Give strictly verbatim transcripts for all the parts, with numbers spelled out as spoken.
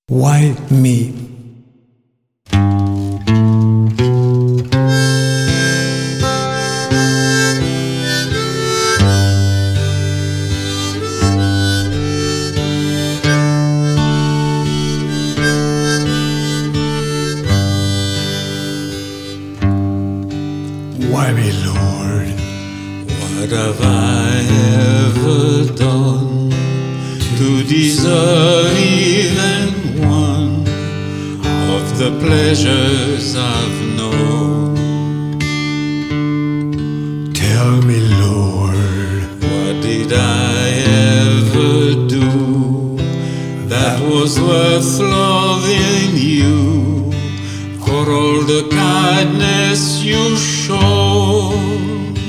Why me? Why me, Lord? What have I ever done to deserve even one of the pleasures I've known? Tell me, Lord. What did I ever do that was worth loving you for all the kindness you showed?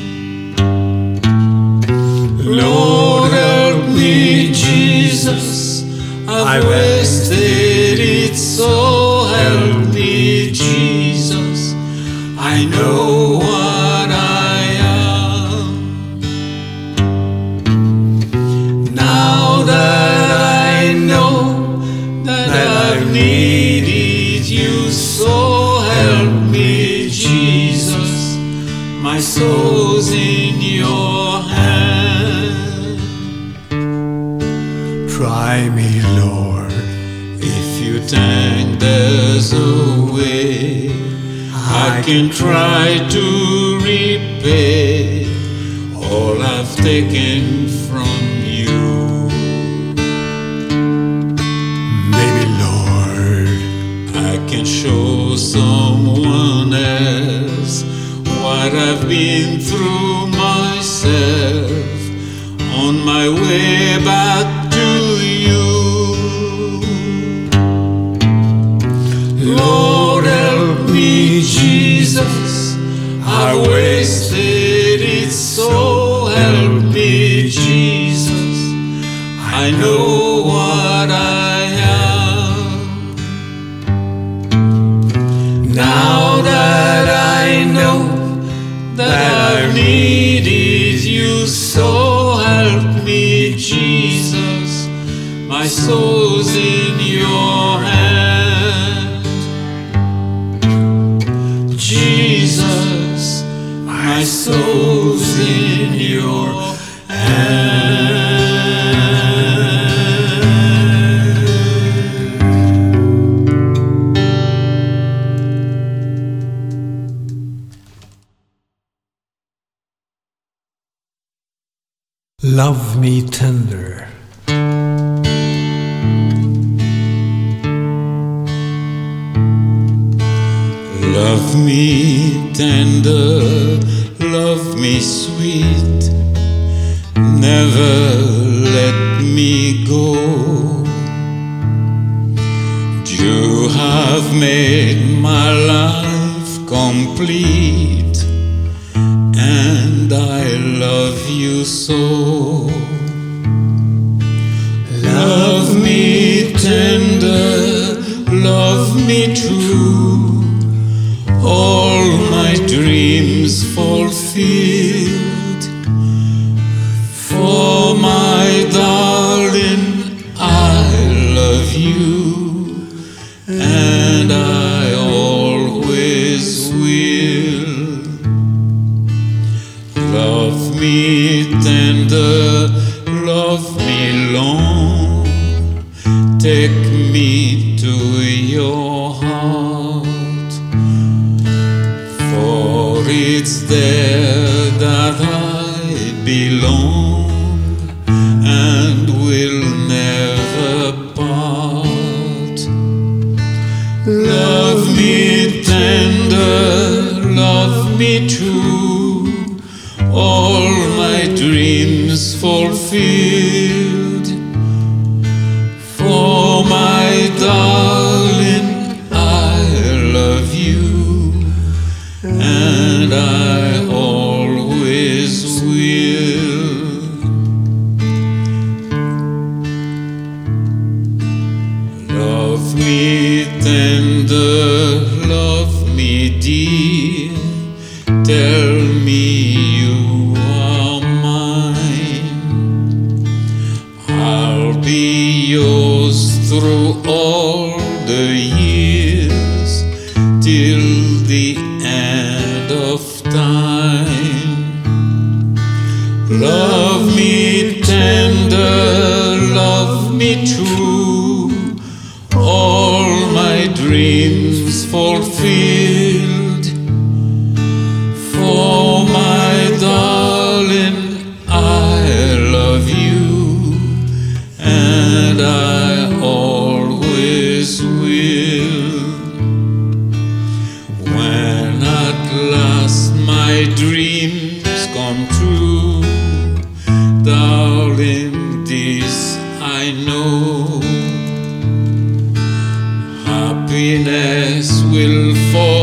Lord, help me, Jesus, I've wasted it, so help me, Jesus, I know what I am. Now that I know that I've needed you, so help me, Jesus, my soul's in your hands. Try me, Lord. If you think there's a way, I can try to repay all I've taken from you. Maybe, Lord, I can show someone else what I've been through myself on my way back to you. Lord, help me, Jesus, I wasted it, so help me, Jesus, I know what I am. Now that I know that I've needed you, so help me, Jesus, my soul's in your hand. Jesus, my soul's in your hand. love me tender. Love me tender, love me sweet, never let me go. You have made my life complete, and I love you so. Love me tender, love me true, all my dreams fulfilled. For my darling, I love you, and I always will. Love me tender, love me long, take me to your heart. For it's there that I belong and will never part. Love me tender, love me true, all my dreams fulfilled. For my darling, I love you, and I always will. Love me tender, love me dear, tell me you are mine. I'll be yours through all the years till the end of time. Love me tender, love me true, all my dreams fulfilled. For my darling, I love you, and I always will. When at last my dreams come true, darling, this I know, happiness will follow.